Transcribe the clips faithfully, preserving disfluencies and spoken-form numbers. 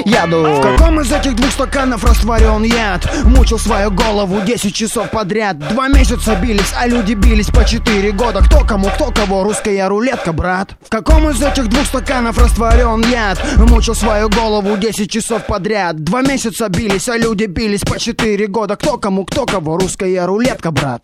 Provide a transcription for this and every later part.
яду. В каком из этих двух стаканов растворен яд? Мучил свою голову десять часов подряд. Два месяца бились, а люди бились по четыре года. Кто кому, кто кого, русская рулетка, брат. В каком из этих двух стаканов растворен яд? Мучил свою голову десять часов подряд. Два месяца бились, а люди бились по четыре года. Кто кому, кто кого, русская рулетка, брат.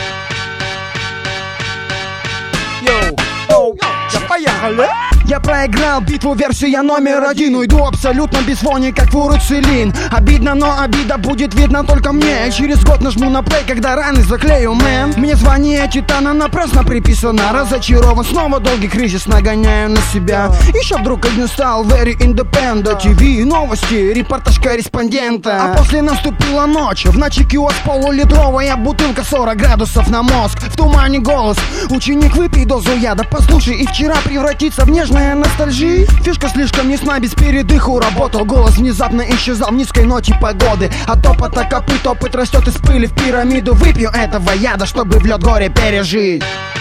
Йоу, оу, я поехали. Я проиграл битву, версия номер один. Уйду абсолютно без вони, как фуруцилин. Обидно, но обида будет видно только мне. Через год нажму на плей, когда раны заклею, мэн. Мне звание титана напрасно приписано. Разочарован, снова долгий кризис нагоняю на себя. Еще вдруг один стал very independent. ТВ, новости, репортаж корреспондента. А после наступила ночь. В ночи киоск, полулитровая бутылка, сорок градусов на мозг. В тумане голос: ученик, выпей дозу яда, послушай, и вчера превратится в нежность ностальжи. Фишка слишком ясна, без передыху работал. Голос внезапно исчезал в низкой ноте погоды. От топота копыт опыт растет из пыли в пирамиду. Выпью этого яда, чтобы в лед горе пережить.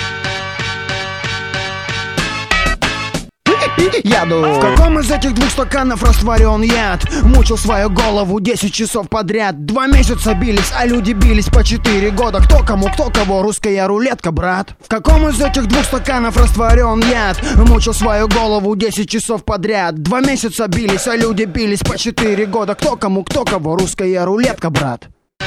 Яду. В каком из этих двух стаканов растворен яд? Мучил свою голову десять часов подряд. Два месяца бились, а люди бились по четыре года. Кто кому, кто кого, русская рулетка, брат. В каком из этих двух стаканов растворен яд? Мучил свою голову десять часов подряд. Два месяца бились, а люди бились по четыре года. Кто кому, кто кого, русская рулетка, брат.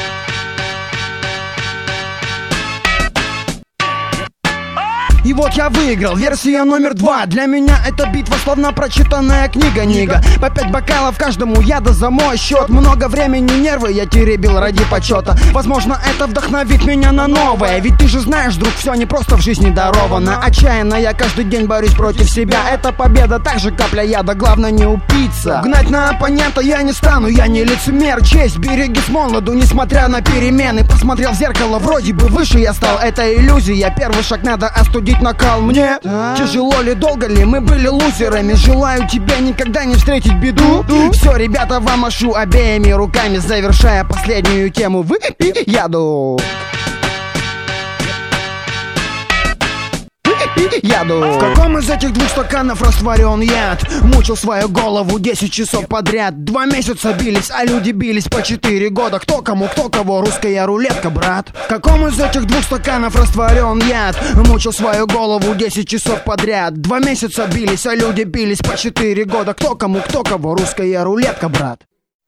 И вот я выиграл, версия номер два. Для меня эта битва словно прочитанная книга Нига. По пять бокалов каждому яда за мой счет. Много времени нервы я теребил ради почета. Возможно, это вдохновит меня на новое. Ведь ты же знаешь, друг, все не просто в жизни даровано. Отчаянно я каждый день борюсь против себя. Это победа, также капля яда, главное не упиться. Гнать на оппонента я не стану, я не лицемер. Честь береги с молоду, несмотря на перемены. Посмотрел в зеркало, вроде бы выше я стал. Это иллюзия, первый шаг надо остудить накал. Мне да. Тяжело ли, долго ли, мы были лузерами. Желаю тебе никогда не встретить беду. Ду. Все, ребята, вам машу обеими руками, завершая последнюю тему. Выпей яду. Яду. В каком из этих двух стаканов растворен яд? Мучил свою голову десять часов подряд. Два месяца бились, а люди бились по четыре года. Кто кому, кто кого, русская рулетка, брат. В каком из этих двух стаканов растворен яд? Мучил свою голову десять часов подряд. Два месяца бились, а люди бились по четыре года. Кто кому, кто кого, русская рулетка, брат.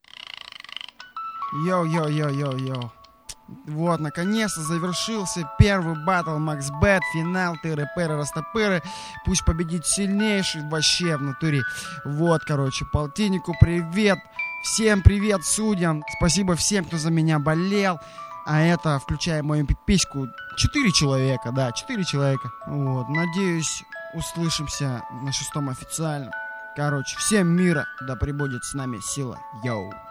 Йоу-йоу-йоу-йоу-йоу. Вот, наконец-то завершился первый батл MaxBet, финал, тыры-пыры, растопыры. Пусть победит сильнейший вообще в натуре. Вот, короче, полтиннику привет. Всем привет судьям. Спасибо всем, кто за меня болел. А это, включая мою пипиську, четыре человека, да, четыре человека. Вот, надеюсь, услышимся на шестом официальном. Короче, всем мира, да пребудет с нами сила. Йоу.